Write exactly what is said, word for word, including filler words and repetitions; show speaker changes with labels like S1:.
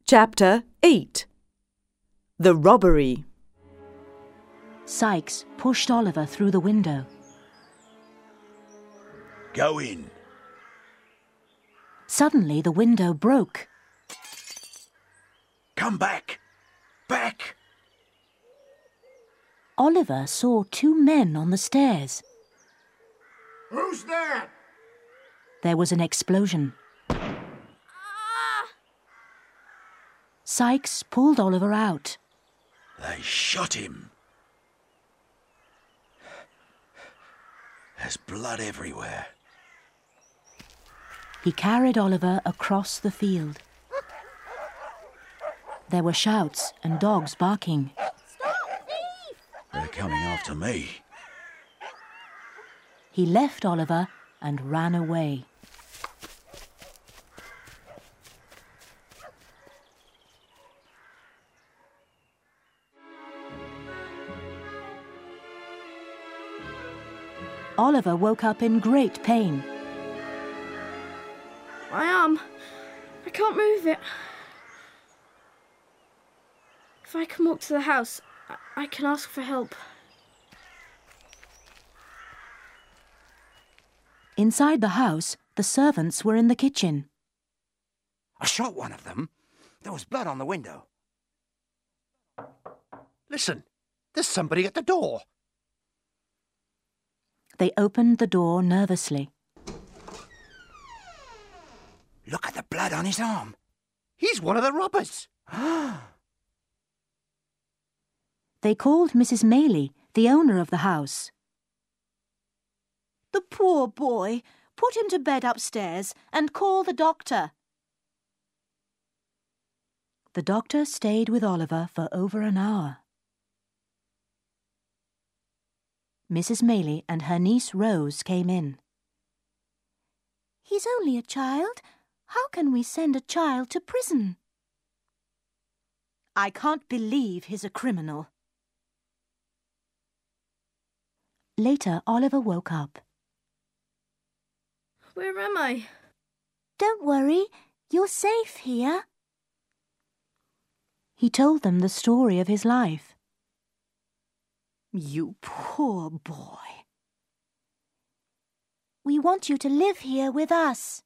S1: Chapter eight. The Robbery.
S2: Sikes pushed Oliver through the window.
S3: Go in.
S2: Suddenly the window broke.
S3: Come back. Back.
S2: Oliver saw two men on the stairs.
S3: Who's there?
S2: There was an explosion. Sikes pulled Oliver out.
S3: They shot him. There's blood everywhere.
S2: He carried Oliver across the field. There were shouts and dogs barking.
S3: Stop, thief! They're coming after me.
S2: He left Oliver and ran away. Oliver woke up in great pain.
S4: My arm. I can't move it. If I can walk to the house, I, I can ask for help.
S2: Inside the house, the servants were in the kitchen.
S5: I shot one of them. There was blood on the window. Listen, there's somebody at the door.
S2: They opened the door nervously.
S5: Look at the blood on his arm. He's one of the robbers.
S2: They called Missus Maylie, the owner of the house.
S6: The poor boy. Put him to bed upstairs and call the doctor.
S2: The doctor stayed with Oliver for over an hour. Missus Maylie and her niece Rose came in.
S6: He's only a child. How can we send a child to prison? I can't believe he's a criminal.
S2: Later, Oliver woke up.
S4: Where am I?
S6: Don't worry, you're safe here.
S2: He told them the story of his life.
S6: You poor boy. We want you to live here with us.